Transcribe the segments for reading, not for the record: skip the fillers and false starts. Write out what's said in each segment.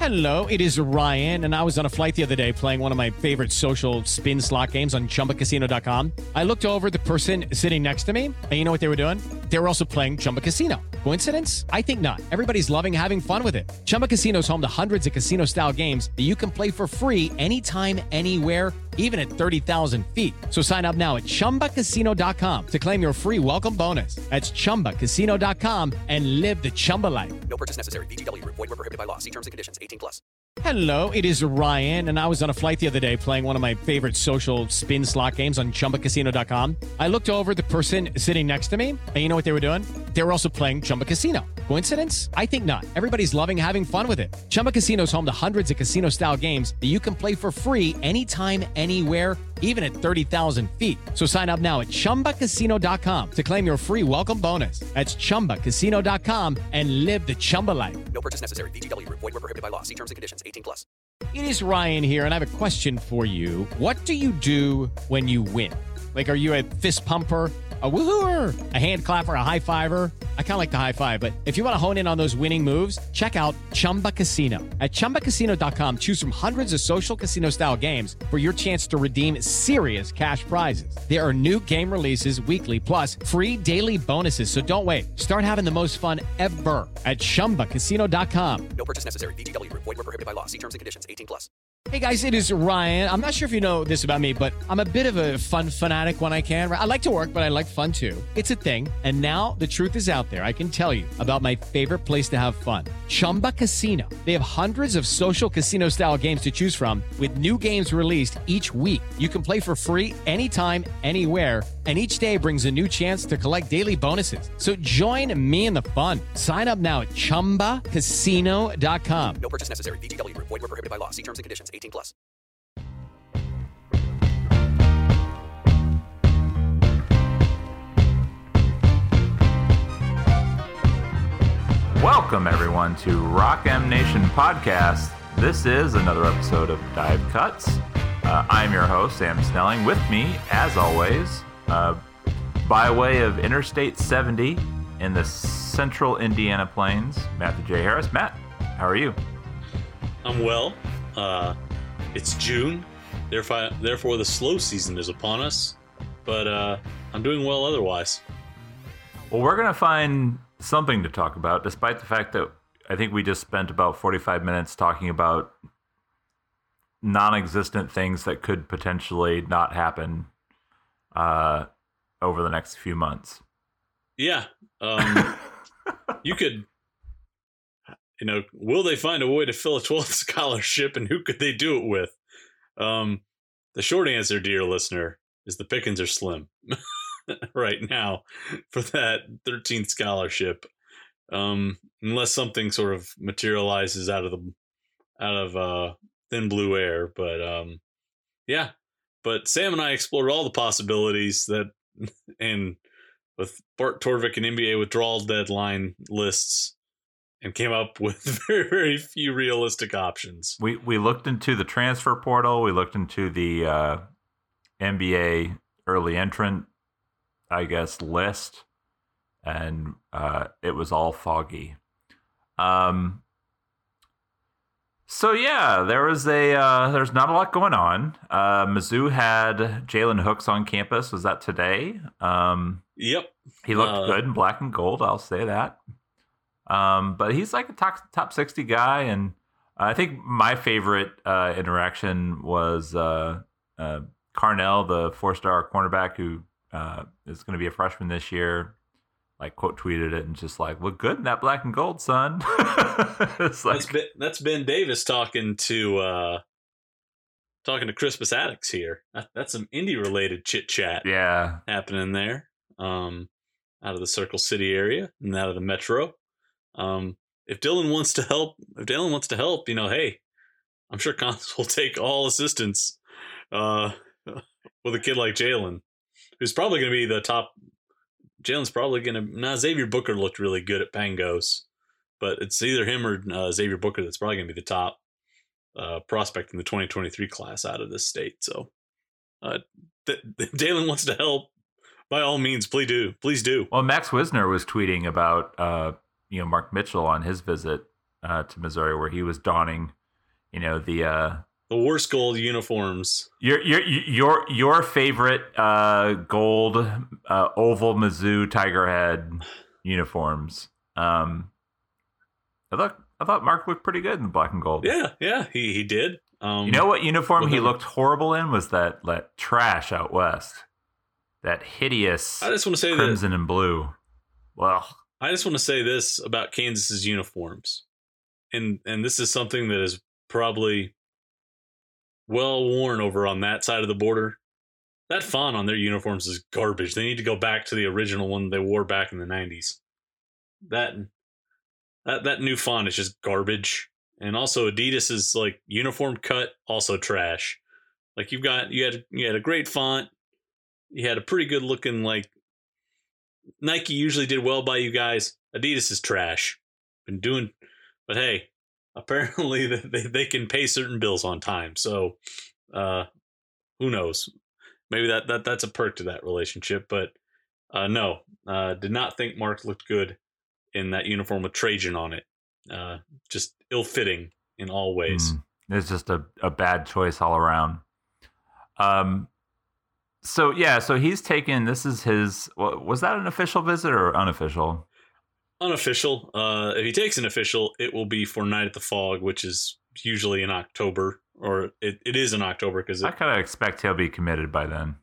Hello, it is Ryan, and I was on a flight the other day playing one of my favorite social spin slot games on ChumbaCasino.com. I looked over at the person sitting next to me, and you know what they were doing? They were also playing Chumba Casino. Coincidence? I think not. Everybody's loving having fun with it. Chumba Casino is home to hundreds of casino-style games that you can play for free anytime, anywhere, even at 30,000 feet. So sign up now at ChumbaCasino.com to claim your free welcome bonus. That's ChumbaCasino.com and live the Chumba life. No purchase necessary. VGW. Void where prohibited by law. See terms and conditions. 18+. Hello, it is Ryan, and I was on a flight the other day playing one of my favorite social spin slot games on ChumbaCasino.com. I looked over at the person sitting next to me, and you know what they were doing? They were also playing Chumba Casino. Coincidence? I think not. Everybody's loving having fun with it. Chumba Casino is home to hundreds of casino-style games that you can play for free anytime, anywhere, even at 30,000 feet. So sign up now at ChumbaCasino.com to claim your free welcome bonus. That's ChumbaCasino.com and live the Chumba life. No purchase necessary. VGW. Void where prohibited by law. See terms and conditions. 18+. It is Ryan here, and I have a question for you. What do you do when you win? Like, are you a fist pumper, a woohooer, a hand clapper, a high fiver? I kind of like the high five, but if you want to hone in on those winning moves, check out Chumba Casino. At ChumbaCasino.com, choose from hundreds of social casino-style games for your chance to redeem serious cash prizes. There are new game releases weekly, plus free daily bonuses, so don't wait. Start having the most fun ever at ChumbaCasino.com. No purchase necessary. VGW. Void where prohibited by law. See terms and conditions. 18+. Hey guys, it is Ryan. I'm not sure if you know this about me, but I'm a bit of a fun fanatic when I can. I like to work, but I like fun too. It's a thing. And now the truth is out there. I can tell you about my favorite place to have fun. Chumba Casino. They have hundreds of social casino style games to choose from with new games released each week. You can play for free anytime, anywhere. And each day brings a new chance to collect daily bonuses. So join me in the fun. Sign up now at ChumbaCasino.com. No purchase necessary. VGW. Void where prohibited by law. See terms and conditions. 18+. Welcome, everyone, to Rock M Nation Podcast. This is another episode of Dive Cuts. I'm your host, Sam Snelling. With me, as always, by way of Interstate 70 in the central Indiana Plains, Matthew J. Harris. Matt, how are you? I'm well. It's June, therefore the slow season is upon us, but I'm doing well otherwise. Well, we're going to find something to talk about, despite the fact that I think we just spent about 45 minutes talking about non-existent things that could potentially not happen over the next few months. Yeah. You could, will they find a way to fill a 12th scholarship, and who could they do it with? The short answer, dear listener, is the pickings are slim right now for that 13th scholarship. Unless something sort of materializes out of thin blue air. But yeah. But Sam and I explored all the possibilities and with Bart Torvik and NBA withdrawal deadline lists, and came up with very, very few realistic options. We looked into the transfer portal. We looked into the NBA early entrant, I guess, list, and it was all foggy. So yeah, there's not a lot going on. Mizzou had Jalen Hooks on campus. Was that today? Yep. He looked good in black and gold, I'll say that. But he's like a top 60 guy, and I think my favorite interaction was Carnell, the 4-star cornerback who is going to be a freshman this year. Like, quote tweeted it and just like, look good in that black and gold, son. It's like, that's Ben Davis talking to Crispus Attucks here. That's some indie related chit chat. Yeah, happening there. Out of the Circle City area and out of the metro. If Dylan wants to help, hey, I'm sure Cons will take all assistance with a kid like Jalen, who's probably going to be the top. Jalen's probably going to... Xavier Booker looked really good at Pangos, but it's either him or Xavier Booker that's probably going to be the top prospect in the 2023 class out of this state. So Jalen wants to help. By all means, please do. Well, Max Wisner was tweeting about Mark Mitchell on his visit to Missouri, where he was donning, the worst gold uniforms. Your favorite gold oval Mizzou Tiger head uniforms. I thought Mark looked pretty good in the black and gold. Yeah, he did. You know what uniform he looked horrible in was that trash out west, that hideous. I just want to say crimson and blue. Well, I just want to say this about Kansas's uniforms, and this is something that is probably well worn over on that side of the border. That font on their uniforms is garbage. They need to go back to the original one they wore back in the 90s. That new font is just garbage. And also Adidas's like uniform cut, also trash. Like you had a great font. You had a pretty good looking, like, Nike usually did well by you guys. Adidas is trash. But hey, apparently they can pay certain bills on time. So who knows? Maybe that's a perk to that relationship. But no, did not think Mark looked good in that uniform with Trajan on it. Just ill-fitting in all ways. It's just a bad choice all around. So he's taken, this is his, was that an official visit or unofficial? Unofficial. If he takes an official, it will be for Night at the Fog, which is usually in October, or it is in October. Because I kind of expect he'll be committed by then.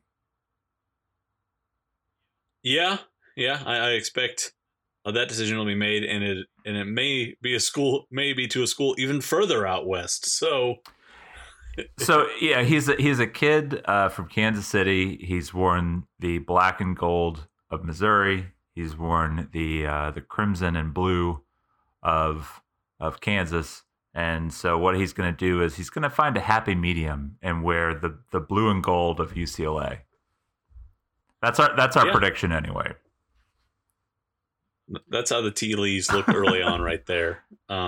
Yeah, I expect that decision will be made, and it may be to a school even further out west. So yeah, he's a kid from Kansas City. He's worn the black and gold of Missouri. He's worn the crimson and blue of Kansas. And so what he's going to do is he's going to find a happy medium and wear the blue and gold of UCLA. That's our prediction anyway. That's how the tea leaves look early on right there.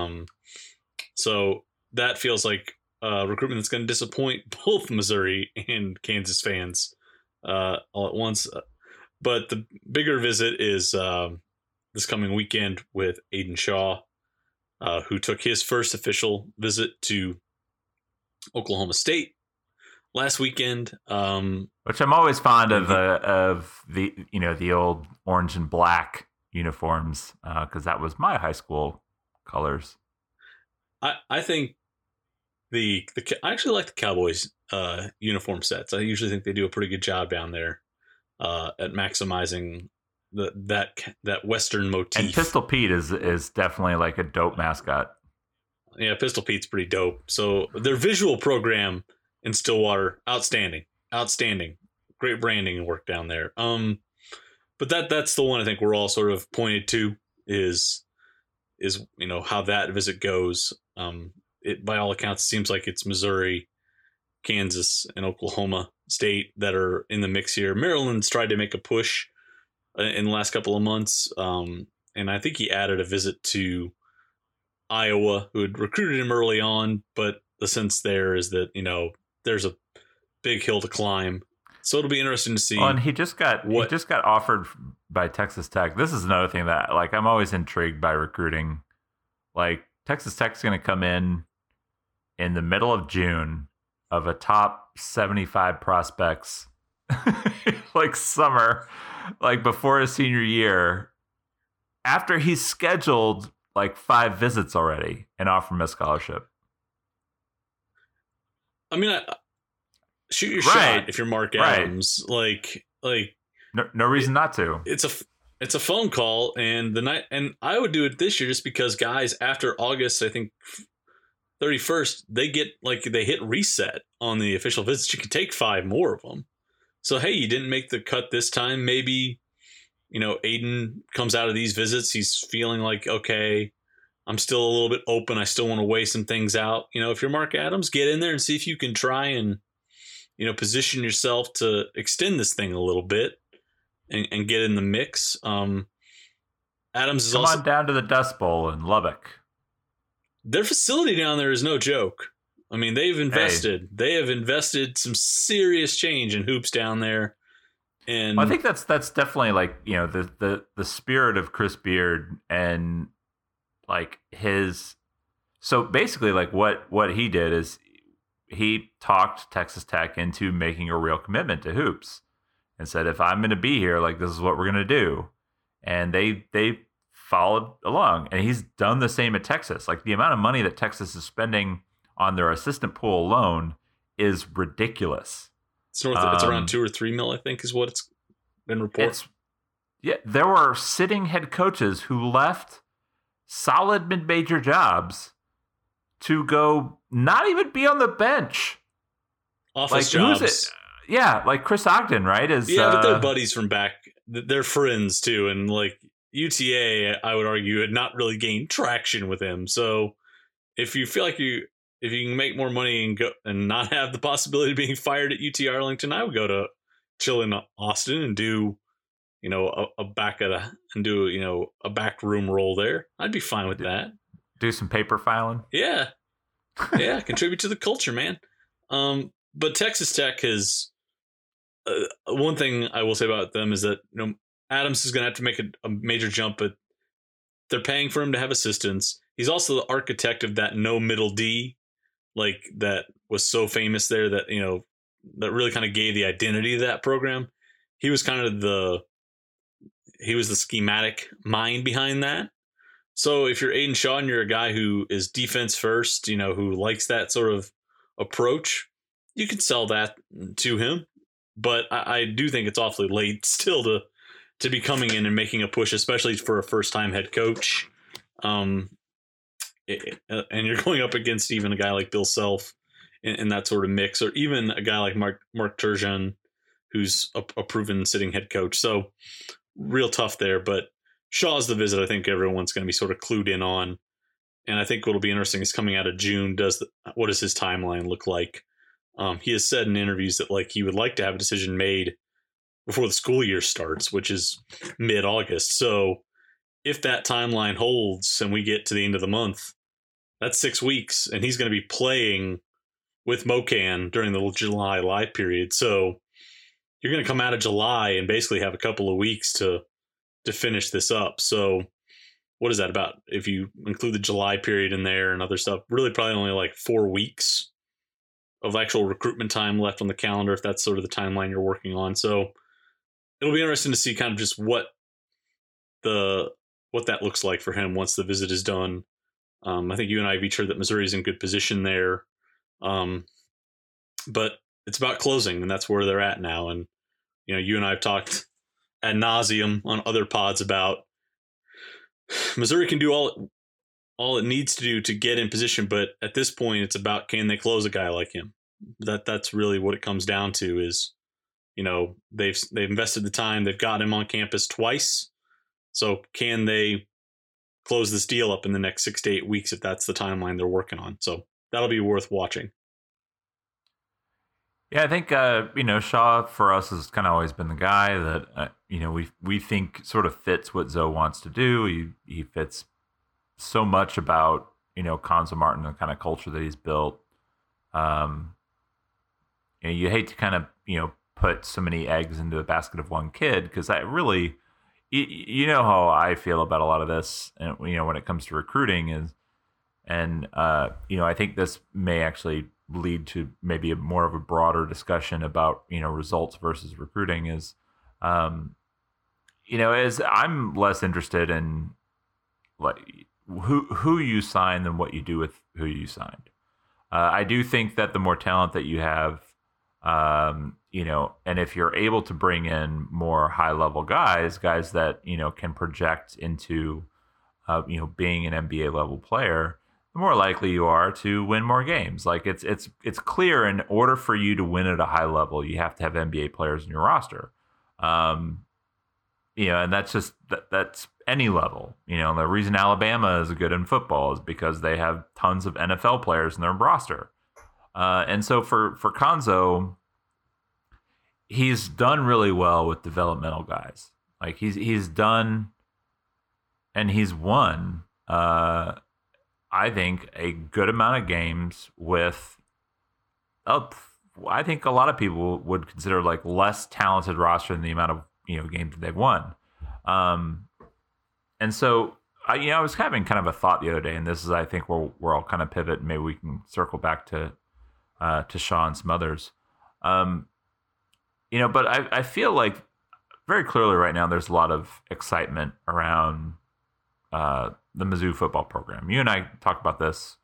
So that feels like recruitment that's going to disappoint both Missouri and Kansas fans all at once. But the bigger visit is this coming weekend with Aiden Shaw, who took his first official visit to Oklahoma State last weekend. Which I'm always fond of the old orange and black uniforms, because that was my high school colors. I think I actually like the Cowboys uniform sets. I usually think they do a pretty good job down there at maximizing that Western motif. And Pistol Pete is definitely like a dope mascot. Yeah, Pistol Pete's pretty dope. So their visual program in Stillwater, outstanding. Great branding and work down there. But that's the one I think we're all sort of pointed to is how that visit goes. It by all accounts seems like it's Missouri, Kansas, and Oklahoma State that are in the mix here. Maryland's tried to make a push in the last couple of months, and I think he added a visit to Iowa, who had recruited him early on, but the sense there is that there's a big hill to climb. So it'll be interesting to see. Well, and he just got offered by Texas Tech. This is another thing that I'm always intrigued by recruiting. Like Texas Tech's going to come in the middle of June of a top 75 prospects summer, before his senior year, after he's scheduled 5 visits already and offer him a scholarship. I mean, shoot your shot if you're Mark Adams. No reason not to. It's a phone call, and I would do it this year just because guys after August, I think 31st, they hit reset on the official visits. You can take 5 more of them. So hey, you didn't make the cut this time. Maybe Aiden comes out of these visits. He's feeling like, okay, I'm still a little bit open. I still want to weigh some things out. If you're Mark Adams, get in there and see if you can try and position yourself to extend this thing a little bit and get in the mix. Adams is Come on down to the Dust Bowl in Lubbock. Their facility down there is no joke. I mean, they've invested. Hey. They have invested some serious change in hoops down there. And I think that's definitely the spirit of Chris Beard and his So basically, like what he did is he talked Texas Tech into making a real commitment to hoops and said, if I'm going to be here, like this is what we're going to do. And they followed along. And he's done the same at Texas. Like the amount of money that Texas is spending on their assistant pool alone is ridiculous. It's it's around 2 or 3 mil, I think, is what it's been reported. Yeah, there were sitting head coaches who left solid mid-major jobs to go not even be on the bench. Office jobs. Yeah, like Chris Ogden, right? But they're buddies from back. They're friends too, and like UTA, I would argue, had not really gained traction with him. So if you feel like if you can make more money and go and not have the possibility of being fired at UT Arlington, I would go to chill in Austin and do, a back a back room role there. I'd be fine with that. Do some paper filing. Yeah. Contribute to the culture, man. But Texas Tech has one thing I will say about them is that Adams is going to have to make a major jump, but they're paying for him to have assistants. He's also the architect of that no middle D, like that was so famous there that that really kind of gave the identity of that program. He was kind of the schematic mind behind that. So if you're Aiden Shaw and you're a guy who is defense first, who likes that sort of approach, you can sell that to him. But I do think it's awfully late still to be coming in and making a push, especially for a first-time head coach. And you're going up against even a guy like Bill Self in that sort of mix, or even a guy like Mark Turgeon, who's a proven sitting head coach. So real tough there. But Shaw's the visit I think everyone's going to be sort of clued in on. And I think what'll be interesting is coming out of June, what does his timeline look like? He has said in interviews that he would like to have a decision made before the school year starts, which is mid-August. So if that timeline holds and we get to the end of the month, that's 6 weeks, and he's going to be playing with Mocan during the July live period. So you're going to come out of July and basically have a couple of weeks to finish this up. So what is that about? If you include the July period in there and other stuff, really probably only 4 weeks of actual recruitment time left on the calendar, if that's sort of the timeline you're working on. So it'll be interesting to see kind of just what that looks like for him once the visit is done. I think you and I have each heard that Missouri is in good position there. But it's about closing, and that's where they're at now. And, you and I have talked ad nauseum on other pods about Missouri can do all it needs to do to get in position, but at this point it's about, can they close a guy like him? That's really what it comes down to is, they've invested the time, they've got him on campus twice. So can they close this deal up in the next 6 to 8 weeks if that's the timeline they're working on? So that'll be worth watching. Yeah, I think Shaw for us has kind of always been the guy that we think sort of fits what Zoe wants to do. He fits so much about Cuonzo Martin, the kind of culture that he's built. You hate to kind of put so many eggs into the basket of one kid, because I really, how I feel about a lot of this, and when it comes to recruiting I think this may actually lead to maybe more of a broader discussion about results versus recruiting. As I'm less interested in who you sign than what you do with who you signed. I do think that the more talent that you have, and if you're able to bring in more high level guys that can project into being an NBA level player, the more likely you are to win more games. Like it's clear, in order for you to win at a high level, you have to have NBA players in your roster. And that's any level. The reason Alabama is good in football is because they have tons of NFL players in their roster. And so for Cuonzo, he's done really well with developmental guys. Like he's done, and he's won, I think, a good amount of games with, I think a lot of people would consider less talented roster than the amount of games that they've won. And so I was having kind of a thought the other day, and this is, I think, where I'll kind of pivot, and maybe we can circle back to Sean, some others. But I feel like very clearly right now there's a lot of excitement around the Mizzou football program. You and I talk about this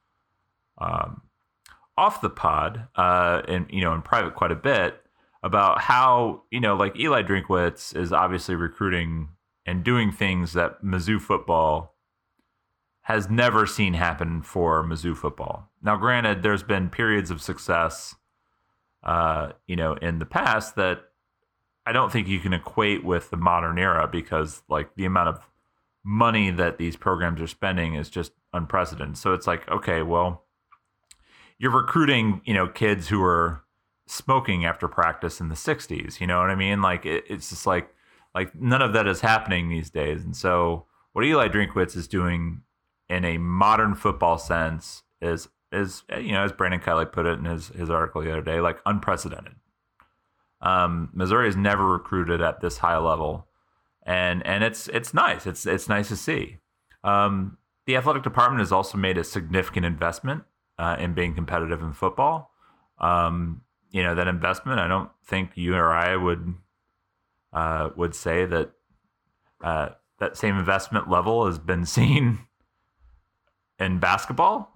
off the pod, in private quite a bit, about how, like Eli Drinkwitz is obviously recruiting and doing things that Mizzou football has never seen happen for Mizzou football. Now, granted, there's been periods of success, in the past that I don't think you can equate with the modern era, because like the amount of money that these programs are spending is just unprecedented. So it's like, okay, well, you're recruiting, kids who are smoking after practice in the 60s. You know what I mean? Like it's just like none of that is happening these days. And so what Eli Drinkwitz is doing in a modern football sense is as Brandon Kiley put it in his article the other day, like unprecedented. Missouri has never recruited at this high level, and it's nice. It's nice to see. The athletic department has also made a significant investment in being competitive in football. That investment, I don't think you or I would say that that same investment level has been seen in basketball.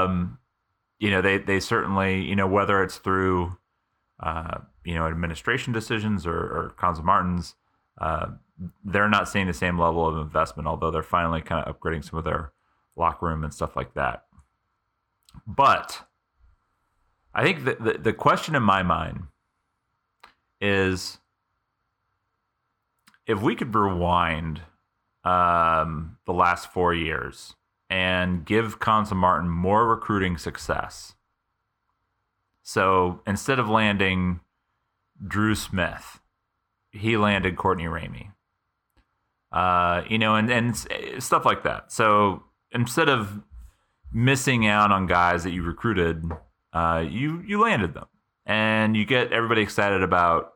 They certainly, whether it's through administration decisions or Cuonzo Martin's, they're not seeing the same level of investment, although they're finally kind of upgrading some of their locker room and stuff like that. But I think the question in my mind is, if we could rewind the last 4 years and give Cuonzo Martin more recruiting success. So instead of landing Drew Smith, he landed Courtney Ramey. And stuff like that. So instead of missing out on guys that you recruited, you landed them, and you get everybody excited about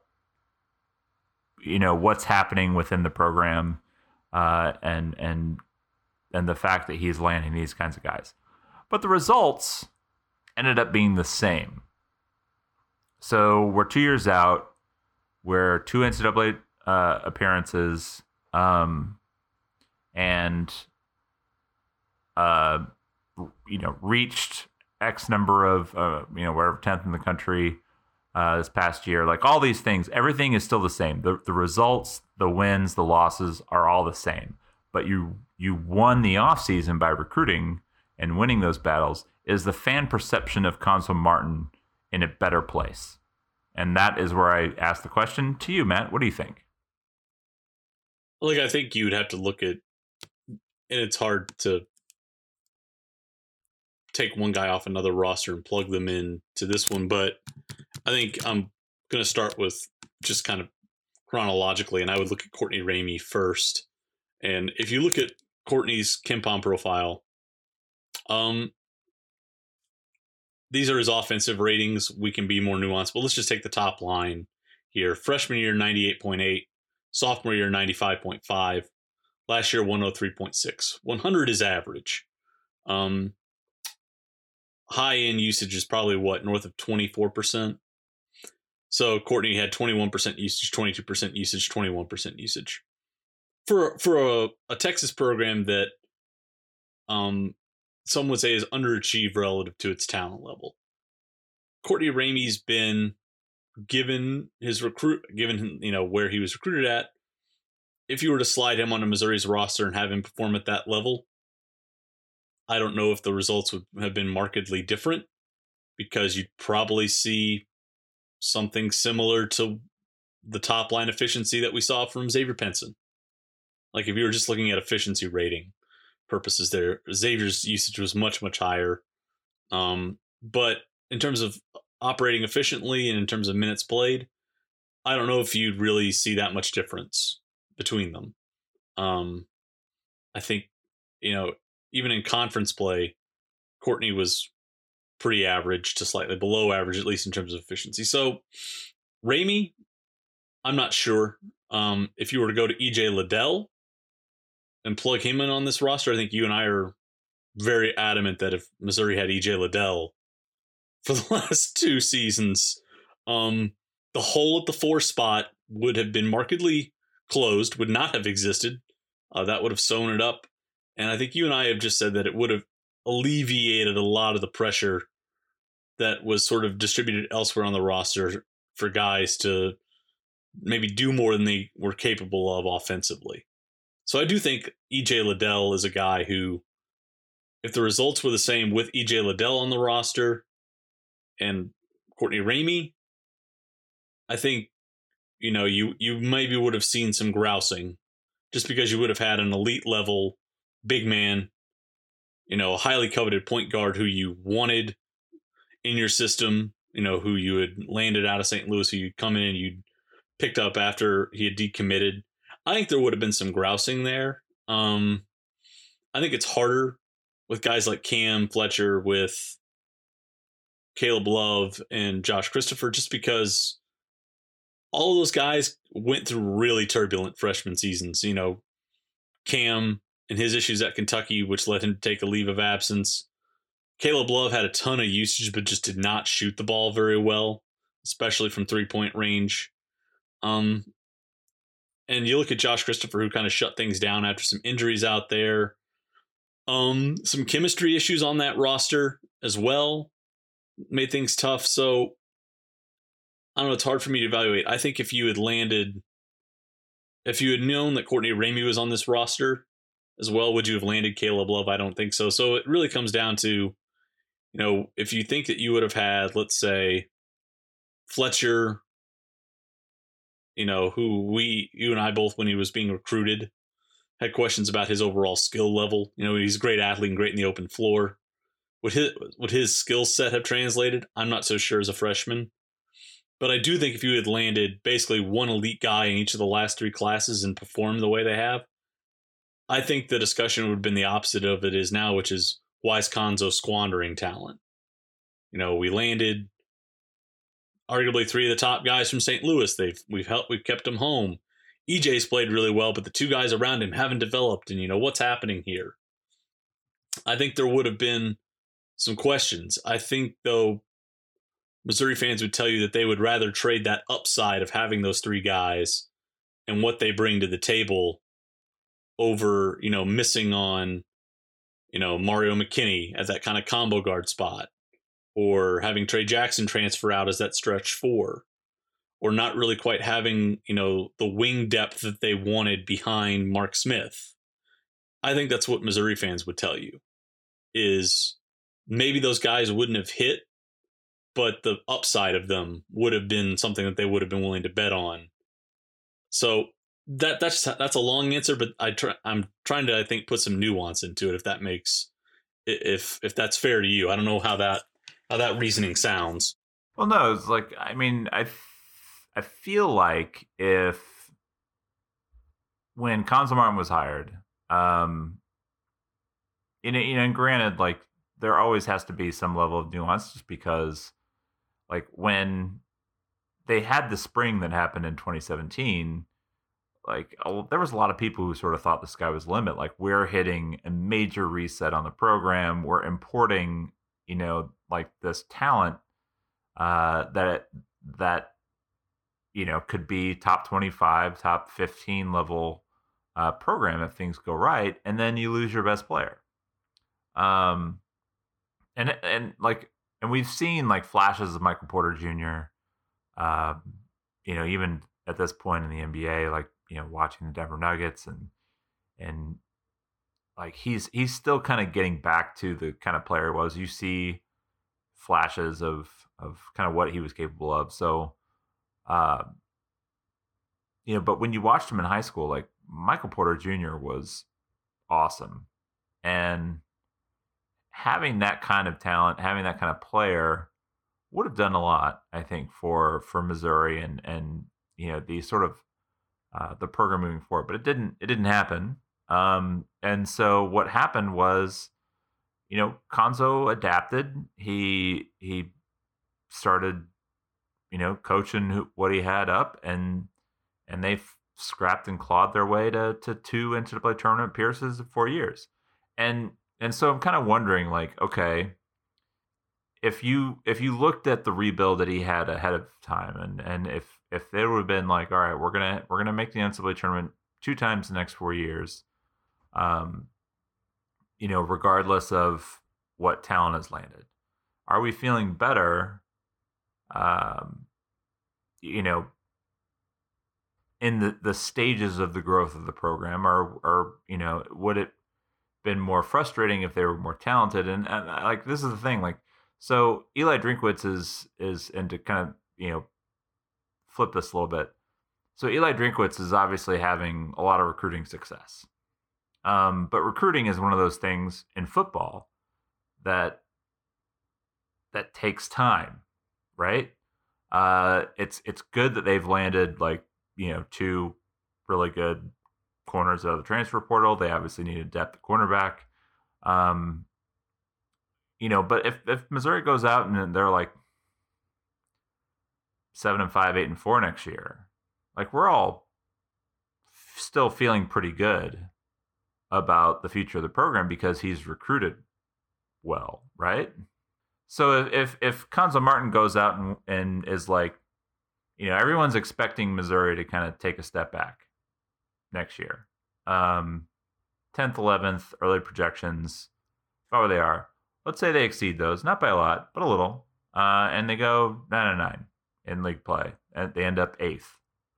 what's happening within the program, and the fact that he's landing these kinds of guys. But the results ended up being the same. So we're 2 years out. We're 2 NCAA appearances, and reached X number of wherever 10th in the country this past year. Like all these things, everything is still the same. The results, the wins, the losses are all the same. But you won the offseason by recruiting and winning those battles. Is the fan perception of Cuonzo Martin in a better place? And that is where I ask the question to you, Matt. What do you think? Like, I think you'd have to look at, and it's hard to take one guy off another roster and plug them in to this one, but I think I'm going to start with just kind of chronologically, and I would look at Courtney Ramey first. And if you look at Courtney's KenPom profile, these are his offensive ratings. We can be more nuanced, but let's just take the top line here. Freshman year, 98.8. Sophomore year, 95.5. Last year, 103.6. 100 is average. High-end usage is probably north of 24%. So Courtney had 21% usage, 22% usage, 21% usage. For a Texas program that some would say is underachieved relative to its talent level, Courtney Ramey's been given where he was recruited at. If you were to slide him onto Missouri's roster and have him perform at that level, I don't know if the results would have been markedly different, because you'd probably see something similar to the top line efficiency that we saw from Xavier Pinson. Like if you were just looking at efficiency rating purposes there, Xavier's usage was much, much higher. But in terms of operating efficiently and in terms of minutes played, I don't know if you'd really see that much difference between them. I think, even in conference play, Courtney was pretty average to slightly below average, at least in terms of efficiency. So Ramey, I'm not sure. If you were to go to EJ Liddell, and plug him in on this roster, I think you and I are very adamant that if Missouri had EJ Liddell for the last 2 seasons, the hole at the 4 spot would have been markedly closed, would not have existed. That would have sewn it up. And I think you and I have just said that it would have alleviated a lot of the pressure that was sort of distributed elsewhere on the roster for guys to maybe do more than they were capable of offensively. So I do think EJ Liddell is a guy who, if the results were the same with EJ Liddell on the roster and Courtney Ramey, I think, you maybe would have seen some grousing just because you would have had an elite level big man, a highly coveted point guard who you wanted in your system, who you had landed out of St. Louis, who you'd come in and you'd picked up after he had decommitted. I think there would have been some grousing there. I think it's harder with guys like Cam Fletcher, with Caleb Love and Josh Christopher, just because all of those guys went through really turbulent freshman seasons. Cam and his issues at Kentucky, which led him to take a leave of absence. Caleb Love had a ton of usage, but just did not shoot the ball very well, especially from 3-point range. And you look at Josh Christopher, who kind of shut things down after some injuries out there. Some chemistry issues on that roster as well made things tough. So I don't know, it's hard for me to evaluate. I think if you had known that Courtney Ramey was on this roster as well, would you have landed Caleb Love? I don't think so. So it really comes down to, if you think that you would have had, let's say, Fletcher, who you and I both, when he was being recruited, had questions about his overall skill level. He's a great athlete and great in the open floor. Would his skill set have translated? I'm not so sure as a freshman. But I do think if you had landed basically one elite guy in each of the last 3 classes and performed the way they have, I think the discussion would have been the opposite of it is now, which is, why is Cuonzo squandering talent? We landed arguably 3 of the top guys from St. Louis. We've kept them home. EJ's played really well, but the 2 guys around him haven't developed. And what's happening here? I think there would have been some questions. I think, though, Missouri fans would tell you that they would rather trade that upside of having those 3 guys and what they bring to the table over, missing on, Mario McKinney at that kind of combo guard spot, or having Trey Jackson transfer out as that stretch 4, or not really quite having, the wing depth that they wanted behind Mark Smith. I think that's what Missouri fans would tell you, is maybe those guys wouldn't have hit, but the upside of them would have been something that they would have been willing to bet on. So that's a long answer, but I'm trying to, I think, put some nuance into it. If that makes, if that's fair to you, I don't know how that reasoning sounds. Well, no, it's like, I feel like when Cuonzo Martin was hired, and granted, like, there always has to be some level of nuance, just because, like, when they had the spring that happened in 2017, like, there was a lot of people who sort of thought the sky was the limit. Like, we're hitting a major reset on the program. We're importing, like, this talent that could be top 25, top 15 level program if things go right, and then you lose your best player. And we've seen, like, flashes of Michael Porter Jr. Even at this point in the NBA, like, watching the Denver Nuggets, and like, he's still kind of getting back to the kind of player he was. You see flashes of kind of what he was capable of. So, but when you watched him in high school, like, Michael Porter Jr. was awesome, and having that kind of talent, having that kind of player would have done a lot, I think, for Missouri and the sort of the program moving forward. But it didn't happen. And so what happened was, Cuonzo adapted. He started, coaching what he had up, and they scrapped and clawed their way to 2 NCAA tournament appearances in 4 years. And so I'm kind of wondering, like, okay, if you looked at the rebuild that he had ahead of time, and if they would have been like, all right, we're gonna make the NCAA tournament 2 times the next 4 years, regardless of what talent has landed, are we feeling better? In the stages of the growth of the program, or would it been more frustrating if they were more talented? And like, this is the thing, like, so Eli Drinkwitz is and to kind of flip this a little bit. So Eli Drinkwitz is obviously having a lot of recruiting success, but recruiting is one of those things in football that takes time, right? It's good that they've landed, like, 2 really good corners out of the transfer portal. They obviously needed depth at cornerback. But if Missouri goes out and they're like 7-5, 8-4 next year, like, we're all still feeling pretty good about the future of the program because he's recruited well, right? So if Cuonzo Martin goes out and is like, everyone's expecting Missouri to kind of take a step back next year. 10th, 11th, early projections, however they are. Let's say they exceed those, not by a lot, but a little. And they go 9-9 in league play. And they end up 8th.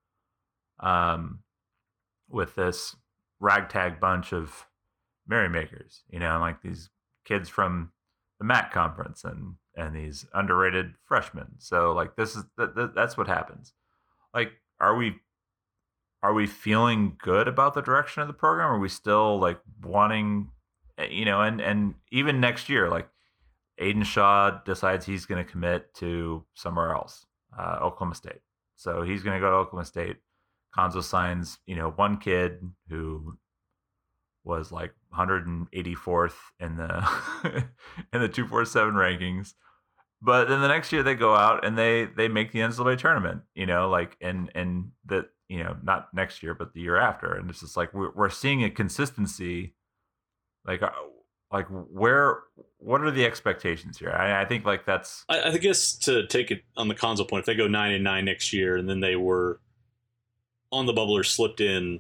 With this ragtag bunch of merrymakers, like these kids from the MAC conference and these underrated freshmen. So, like, this is that's what happens. Like, are we feeling good about the direction of the program? Are we still, like, wanting, and even next year, like, Aiden Shaw decides he's going to commit to somewhere else, Oklahoma State. So he's going to go to Oklahoma State. Cuonzo signs, one kid who was like 184th in the in the 247 rankings. But then the next year they go out and they make the NCAA tournament, and that, not next year, but the year after. And it's just like, we're seeing a consistency. Like what are the expectations here? I think, like, that's, I guess, to take it on the Cuonzo point, if they go 9-9 next year and then they were on the bubble or slipped in,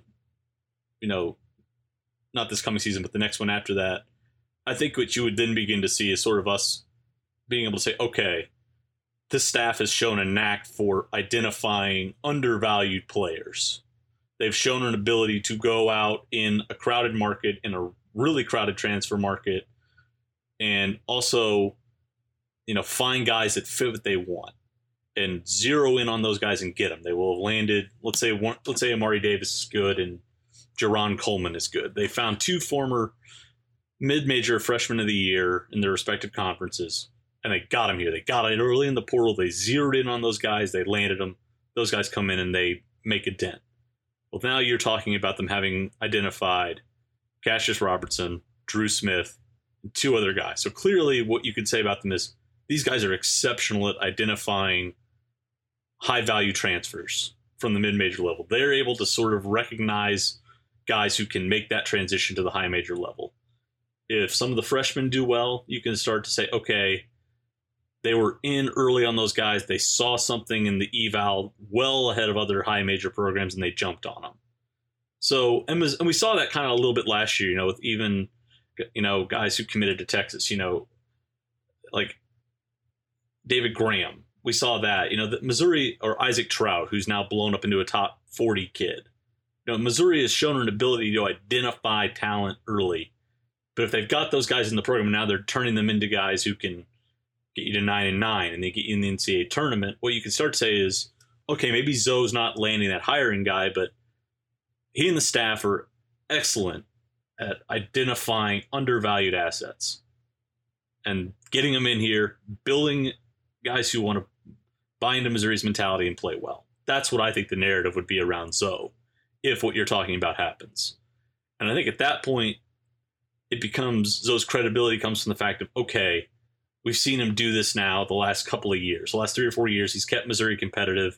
not this coming season, but the next one after that, I think what you would then begin to see is sort of us being able to say, okay, this staff has shown a knack for identifying undervalued players. They've shown an ability to go out in a crowded market, in a really crowded transfer market, and also, find guys that fit what they want and zero in on those guys and get them. They will have landed, let's say Amari Davis is good and Jerron Coleman is good. They found 2 former mid-major freshmen of the year in their respective conferences, and they got them here. They got it early in the portal. They zeroed in on those guys. They landed them. Those guys come in and they make a dent. Well, now you're talking about them having identified Cassius Robertson, Drew Smith, and 2 other guys. So clearly what you could say about them is these guys are exceptional at identifying high-value transfers from the mid-major level. They're able to sort of recognize guys who can make that transition to the high major level. If some of the freshmen do well, you can start to say, okay, they were in early on those guys. They saw something in the eval well ahead of other high major programs, and they jumped on them. So, and we saw that kind of a little bit last year, with even, guys who committed to Texas, like David Graham. We saw that, that Missouri, or Isaac Trout, who's now blown up into a top 40 kid. Missouri has shown an ability to identify talent early. But if they've got those guys in the program, now they're turning them into guys who can get you to 9-9 and they get you in the NCAA tournament. What you can start to say is, okay, maybe Zoe's not landing that hiring guy, but he and the staff are excellent at identifying undervalued assets and getting them in here, building guys who want to buy into Missouri's mentality and play well. That's what I think the narrative would be around Zoe, if what you're talking about happens. And I think at that point, it becomes, Zoe's credibility comes from the fact of, okay, we've seen him do this now the last couple of years. The last 3 or 4 years, he's kept Missouri competitive.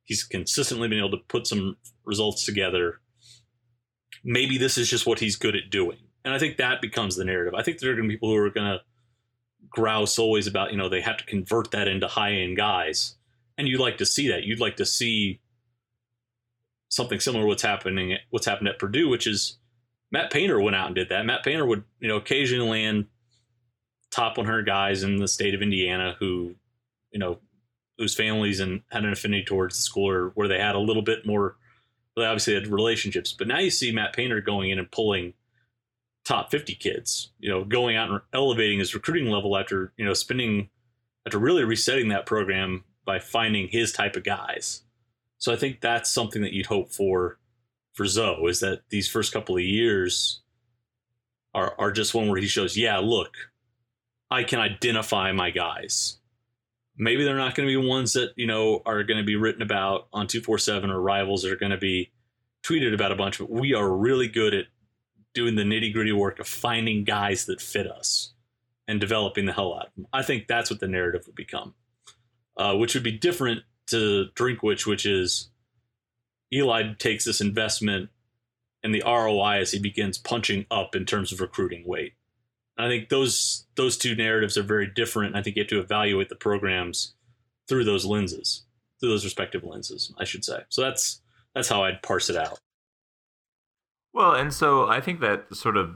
He's consistently been able to put some results together. Maybe this is just what he's good at doing. And I think that becomes the narrative. I think there are going to be people who are going to grouse always about, they have to convert that into high-end guys. And you'd like to see that. You'd like to see something similar to what's happened at Purdue, which is Matt Painter went out and did that. Matt Painter would, occasionally land top 100 guys in the state of Indiana who, whose families and had an affinity towards the school, or where they had a little bit more. They obviously had relationships, but now you see Matt Painter going in and pulling top 50 kids, going out and elevating his recruiting level after really resetting that program by finding his type of guys. So I think that's something that you'd hope for Zoe, is that these first couple of years are just one where he shows, yeah, look, I can identify my guys. Maybe they're not going to be ones that, are going to be written about on 247 or Rivals that are going to be tweeted about a bunch, but we are really good at doing the nitty gritty work of finding guys that fit us and developing the hell out of them. I think that's what the narrative would become, which would be different to Drinkwitz, which is Eli takes this investment and the ROI as he begins punching up in terms of recruiting weight. I think those two narratives are very different. I think you have to evaluate the programs through those respective lenses, I should say. So that's how I'd parse it out. Well, and so I think that sort of,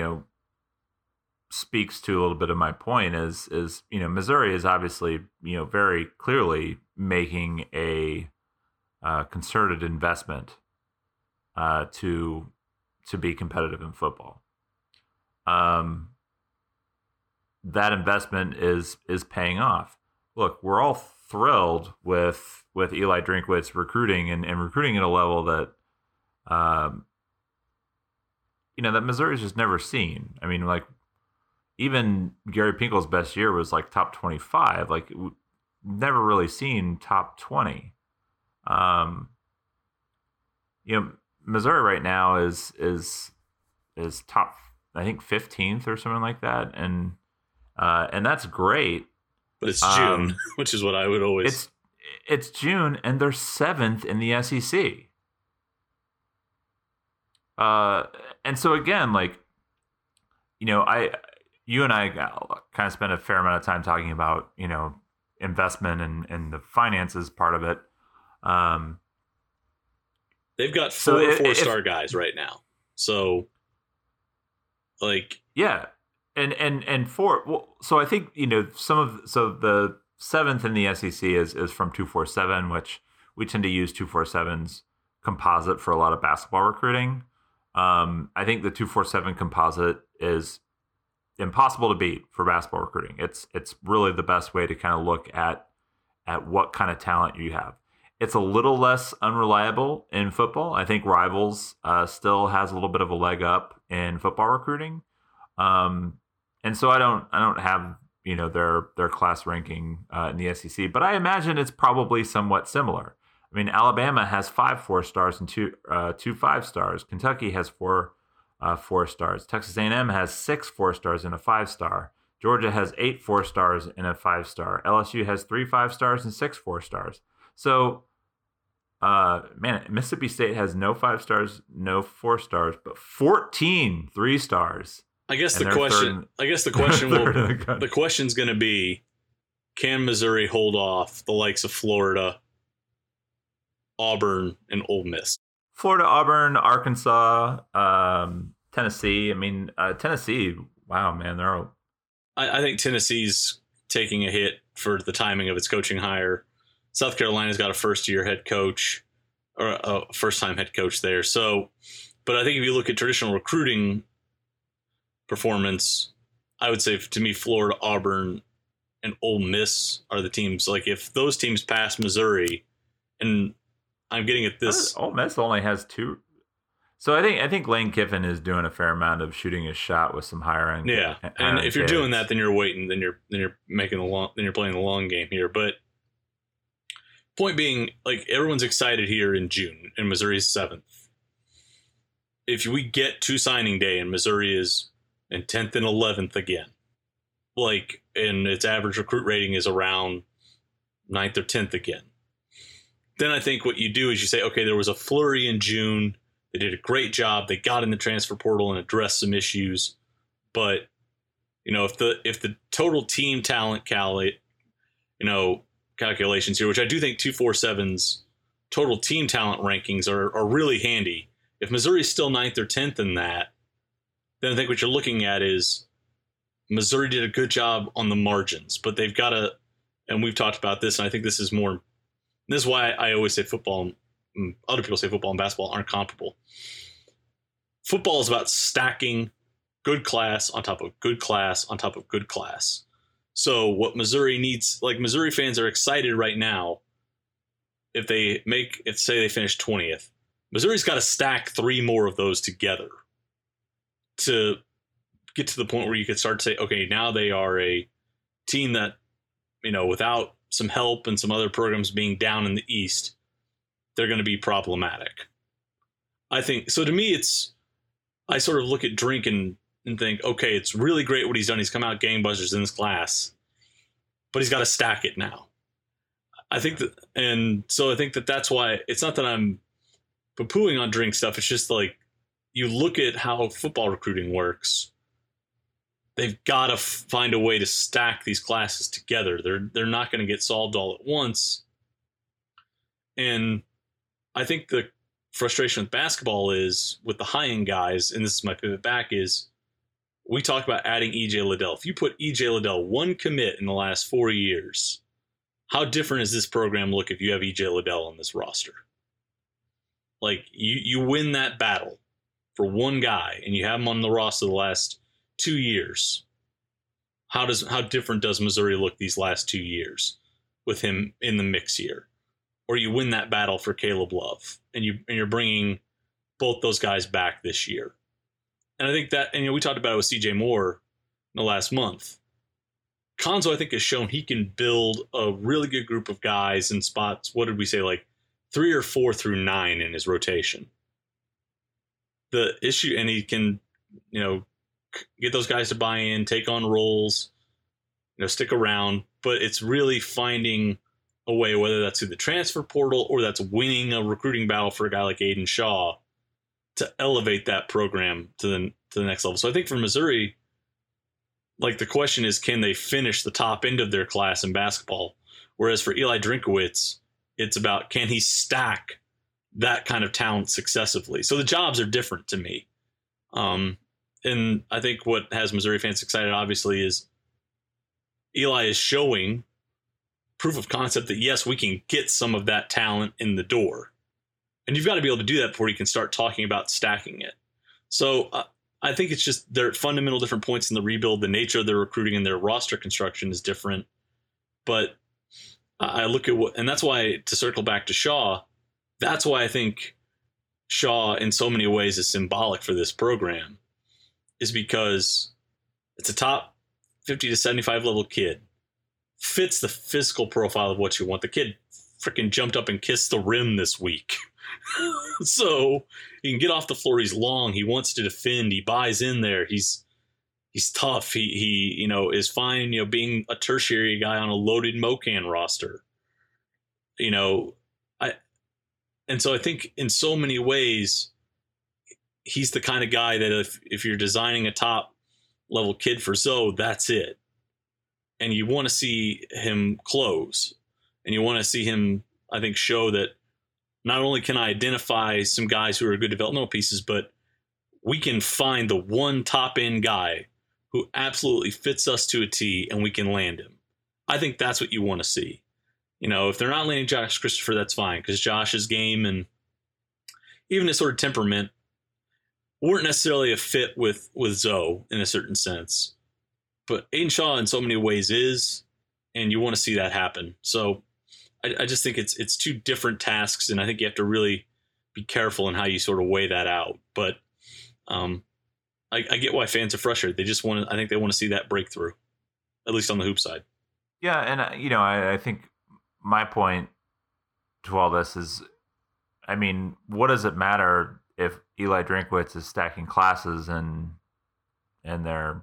speaks to a little bit of my point is Missouri is obviously, very clearly making a concerted investment to be competitive in football. That investment is paying off. Look, we're all thrilled with Eli Drinkwitz recruiting and recruiting at a level that that Missouri's just never seen. I mean, like, even Gary Pinkel's best year was like top 25. Like, never really seen top 20. Missouri right now is top, I think, 15th or something like that, and that's great. But it's June, which is what I would always. It's June, and they're 7th in the SEC. And so again, like, you and I kind of spent a fair amount of time talking about, investment and the finances part of it. They've got four-star guys right now. So, like, yeah. And four, well, so I think, so the 7th in the SEC is from 247, which we tend to use 247's composite for a lot of basketball recruiting. I think the 247 composite is impossible to beat for basketball recruiting. It's really the best way to kind of look at what kind of talent you have. It's a little less unreliable in football. I think Rivals still has a little bit of a leg up in football recruiting. And so I don't have, their class ranking in the SEC, but I imagine it's probably somewhat similar. I mean, Alabama has 5 4-stars and 2 5-stars. Kentucky has 4 4-stars. Texas A&M has 6 4-stars and a 5-star. Georgia has 8 4-stars and a 5-star. LSU has 3 5-stars and 6 4-stars. So, Mississippi State has no 5-stars, no 4-stars, but 14 3-stars. I guess the question's going to be, can Missouri hold off the likes of Florida, Auburn, and Ole Miss? Florida, Auburn, Arkansas, Tennessee. I mean, Tennessee, wow, man, they're all... I think Tennessee's taking a hit for the timing of its coaching hire. South Carolina's got a first-year head coach, or a first-time head coach there. So, but I think if you look at traditional recruiting performance, I would say, to me, Florida, Auburn, and Ole Miss are the teams. Like, if those teams pass Missouri, and I'm getting at this, Ole Miss only has 2. So I think Lane Kiffin is doing a fair amount of shooting his shot with some hiring. Yeah, and if you're doing that, then you're waiting. Then you're playing the long game here. But point being, like, everyone's excited here in June, and Missouri's 7th. If we get to signing day and Missouri is in 10th and 11th again, and its average recruit rating is around 9th or 10th again, then I think what you do is you say, okay, there was a flurry in June. They did a great job. They got in the transfer portal and addressed some issues. But, if the total team talent calculations here, which I do think 247's total team talent rankings are really handy. If Missouri's still 9th or 10th in that, then I think what you're looking at is Missouri did a good job on the margins, but they've got to, and we've talked about this, and I think this is why I always say football, and other people say football and basketball aren't comparable. Football is about stacking good class on top of good class on top of good class. So what Missouri needs, like Missouri fans are excited right now, if say they finish 20th, Missouri's got to stack 3 more of those together to get to the point where you could start to say, okay, now they are a team that, without some help and some other programs being down in the East, they're going to be problematic. I think, so to me, I sort of look at Drink and think, okay, it's really great what he's done. He's come out gangbusters in this class, but he's got to stack it now. I think that's why it's not that I'm poo-pooing on Drink stuff. It's just like, you look at how football recruiting works. They've got to find a way to stack these classes together. They're not going to get solved all at once. And I think the frustration with basketball is with the high-end guys, and this is my pivot back, is we talk about adding E.J. Liddell. If you put E.J. Liddell one commit in the last 4 years, how different does this program look if you have E.J. Liddell on this roster? Like, you win that battle for one guy, and you have him on the roster the last 2 years. How different does Missouri look these last 2 years with him in the mix here? Or you win that battle for Caleb Love, and you're bringing both those guys back this year. And I think that, and we talked about it with C.J. Moore in the last month. Konzo, I think, has shown he can build a really good group of guys in spots. What did we say, like 3 or 4 through 9 in his rotation? The issue, and he can, get those guys to buy in, take on roles, stick around. But it's really finding a way, whether that's through the transfer portal or that's winning a recruiting battle for a guy like Aiden Shaw, to elevate that program to the next level. So I think for Missouri, like, the question is, can they finish the top end of their class in basketball? Whereas for Eli Drinkowitz, it's about, can he stack that kind of talent successively? So the jobs are different to me. And I think what has Missouri fans excited, obviously, is Eli is showing proof of concept that, yes, we can get some of that talent in the door. And you've got to be able to do that before you can start talking about stacking it. So I think it's just they're at fundamental different points in the rebuild. The nature of their recruiting and their roster construction is different. But I look at and that's why, to circle back to Shaw, that's why I think Shaw in so many ways is symbolic for this program, is because it's a top 50 to 75 level kid, fits the physical profile of what you want. The kid freaking jumped up and kissed the rim this week. So he can get off the floor. He's long. He wants to defend. He buys in there. He's tough. He is fine, being a tertiary guy on a loaded MoKan roster. And so I think in so many ways, he's the kind of guy that if you're designing a top level kid for Zoe, that's it. And you want to see him close, and you want to see him, I think, show that not only can I identify some guys who are good developmental pieces, but we can find the one top end guy who absolutely fits us to a T, and we can land him. I think that's what you want to see. If they're not landing Josh Christopher, that's fine, because Josh's game and even his sort of temperament weren't necessarily a fit with Zoe in a certain sense. But Aiden Shaw in so many ways is, and you want to see that happen. So I just think it's two different tasks, and I think you have to really be careful in how you sort of weigh that out. But I get why fans are frustrated. They just I think they want to see that breakthrough, at least on the hoop side. Yeah, and I think my point to all this is, I mean, what does it matter if Eli Drinkowitz is stacking classes and they're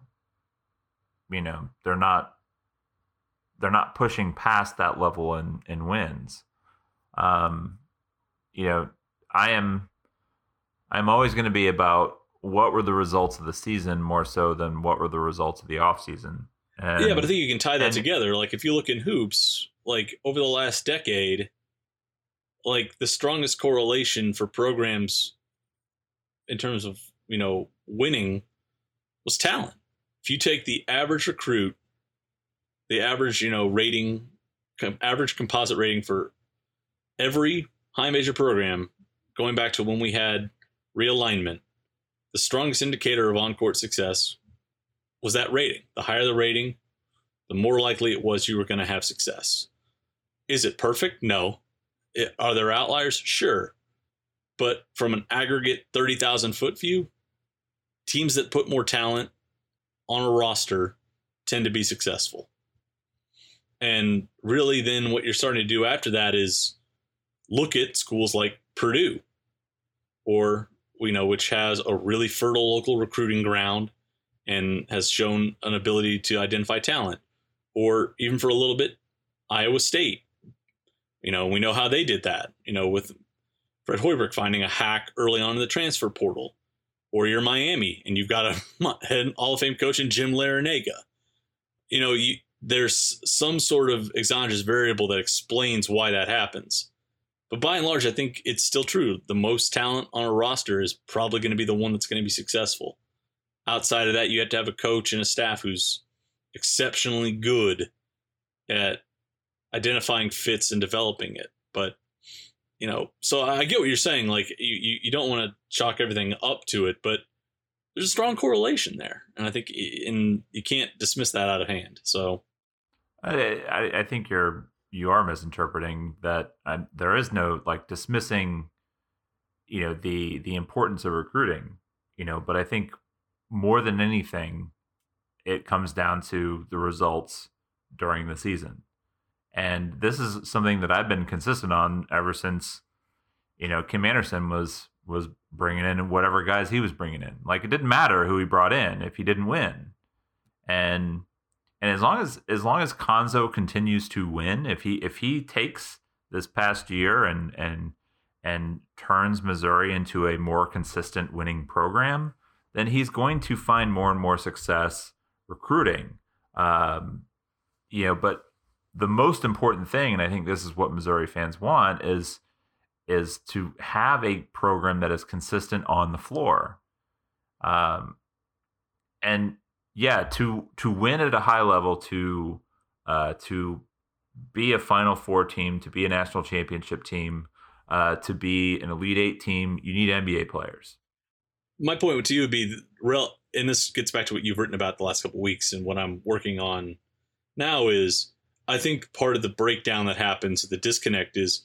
not pushing past that level in wins? You know, I'm always going to be about what were the results of the season more so than what were the results of the offseason. Yeah, but I think you can tie that together. Like, if you look in hoops, like over the last decade, like the strongest correlation for programs in terms of, winning was talent. If you take the average recruit, the average, rating, average composite rating for every high major program, going back to when we had realignment, the strongest indicator of on-court success was that rating. The higher the rating, the more likely it was you were going to have success. Is it perfect? No. Are there outliers? Sure. But from an aggregate 30,000 foot view, teams that put more talent on a roster tend to be successful. And really then what you're starting to do after that is look at schools like Purdue, or which has a really fertile local recruiting ground and has shown an ability to identify talent, or even for a little bit, Iowa State. We know how they did that, with Fred Hoiberg finding a hack early on in the transfer portal, or you're Miami and you've got a Hall of Fame coach in Jim Larinaga. There's some sort of exogenous variable that explains why that happens. But by and large, I think it's still true. The most talent on a roster is probably going to be the one that's going to be successful. Outside of that, you have to have a coach and a staff who's exceptionally good at identifying fits and developing it. But, so I get what you're saying. Like, you don't want to chalk everything up to it, but there's a strong correlation there. And I think you can't dismiss that out of hand. So I think you are misinterpreting that. There is no dismissing, the importance of recruiting, but I think more than anything, it comes down to the results during the season. And this is something that I've been consistent on ever since, Kim Anderson was bringing in whatever guys he was bringing in. Like, it didn't matter who he brought in if he didn't win. And as long as Konzo continues to win, if he takes this past year and turns Missouri into a more consistent winning program, then he's going to find more and more success recruiting. But the most important thing, and I think this is what Missouri fans want, is to have a program that is consistent on the floor. And yeah, to win at a high level, to be a Final Four team, to be a national championship team, to be an Elite Eight team, you need NBA players. My point to you would be, and this gets back to what you've written about the last couple of weeks and what I'm working on now, is I think part of the breakdown that happens, the disconnect, is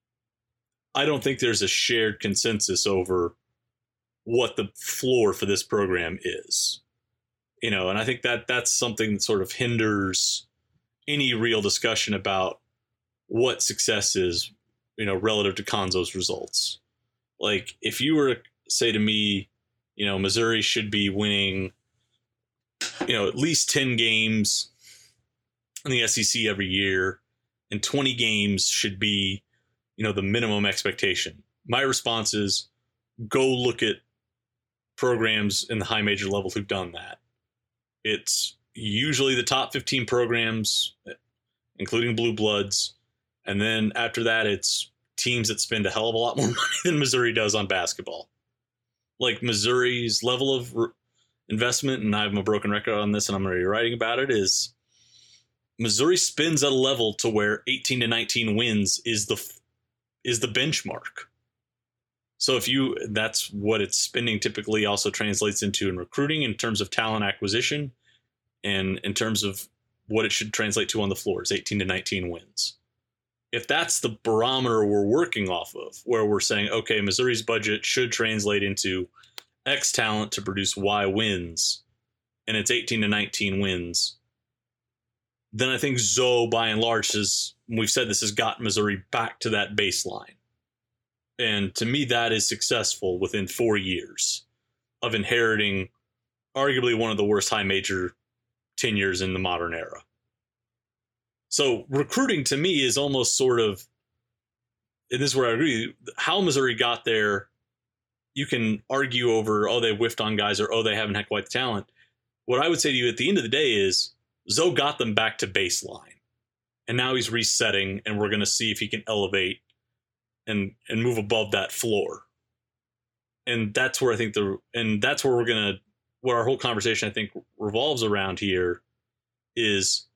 I don't think there's a shared consensus over what the floor for this program is. And I think that's something that sort of hinders any real discussion about what success is, relative to Konzo's results. Like, if you were to say to me, Missouri should be winning, at least 10 games in the SEC every year, and 20 games should be, the minimum expectation. My response is, go look at programs in the high major level who've done that. It's usually the top 15 programs, including Blue Bloods. And then after that, it's teams that spend a hell of a lot more money than Missouri does on basketball. Like, Missouri's level of investment, and I'm a broken record on this and I'm already writing about it, is Missouri spends at a level to where 18 to 19 wins is the benchmark. So that's what it's spending typically also translates into in recruiting, in terms of talent acquisition, and in terms of what it should translate to on the floor is 18 to 19 wins. If that's the barometer we're working off of, where we're saying, okay, Missouri's budget should translate into X talent to produce Y wins, and it's 18 to 19 wins, then I think Zoe, by and large, we've said this, has got Missouri back to that baseline. And to me, that is successful within 4 years of inheriting arguably one of the worst high major tenures in the modern era. So recruiting, to me, is almost sort of and this is where I agree, how Missouri got there, you can argue over, oh, they whiffed on guys, or, oh, they haven't had quite the talent. What I would say to you at the end of the day is Zoe got them back to baseline, and now he's resetting, and we're going to see if he can elevate and move above that floor. And that's where I think that's where what our whole conversation I think revolves around here is,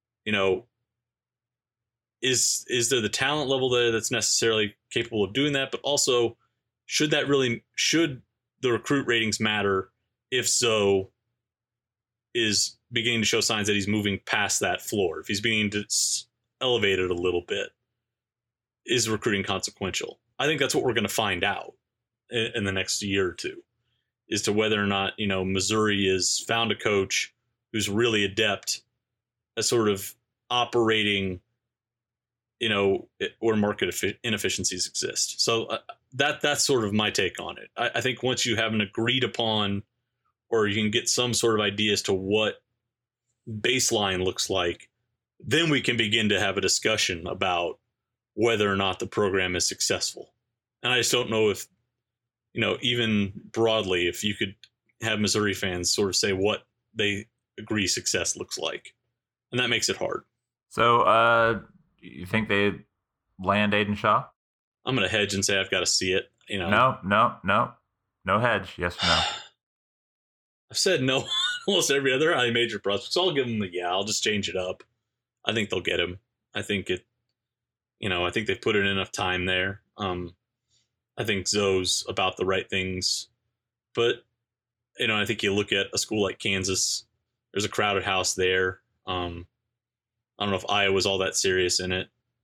is there the talent level there that's necessarily capable of doing that? But also, should the recruit ratings matter if Zoe is beginning to show signs that he's moving past that floor? If he's beginning to elevate it a little bit, is recruiting consequential? I think that's what we're going to find out in the next year or two, as to whether or not, Missouri has found a coach who's really adept at sort of operating, where market inefficiencies exist. So that's sort of my take on it. I think once you have an agreed upon, or you can get some sort of idea as to what baseline looks like, then we can begin to have a discussion about whether or not the program is successful. And I just don't know if, even broadly, if you could have Missouri fans sort of say what they agree success looks like. And that makes it hard. So you think they land Aiden Shaw? I'm going to hedge and say I've got to see it. No hedge. Yes or no? I've said no almost every other high major prospect, so I'll give them I'll just change it up. I think they'll get him. I think I think they've put in enough time there. I think Zoe's about the right things, but I think you look at a school like Kansas, there's a crowded house there. I don't know if Iowa's all that serious in it.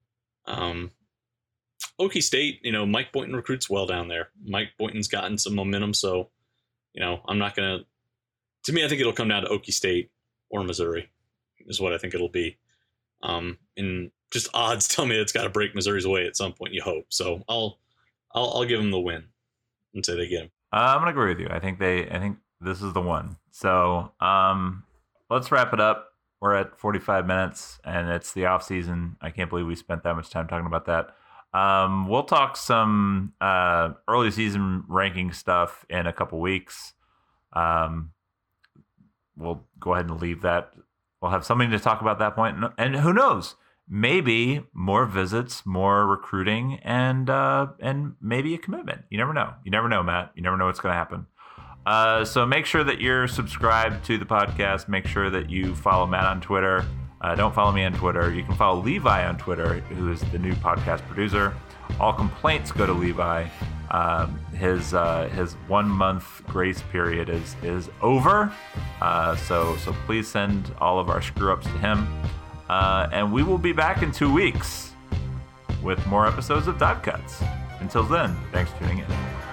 Okie State, Mike Boynton recruits well down there. Mike Boynton's gotten some momentum, so I'm not gonna. To me, I think it'll come down to Okie State or Missouri, is what I think it'll be. And just odds tell me it's got to break Missouri's away at some point. You hope so. I'll give them the win and say they get him. I'm gonna agree with you. I think this is the one. So let's wrap it up. We're at 45 minutes, and it's the off season. I can't believe we spent that much time talking about that. We'll talk some early season ranking stuff in a couple weeks. We'll go ahead and leave that. We'll have something to talk about at that point. And who knows? Maybe more visits, more recruiting, and maybe a commitment. You never know. You never know, Matt. You never know what's going to happen. So make sure that you're subscribed to the podcast. Make sure that you follow Matt on Twitter. Don't follow me on Twitter. You can follow Levi on Twitter, who is the new podcast producer. All complaints go to Levi. His 1 month grace period is over. So please send all of our screw ups to him. And we will be back in 2 weeks with more episodes of Dive Cuts. Until then, thanks for tuning in.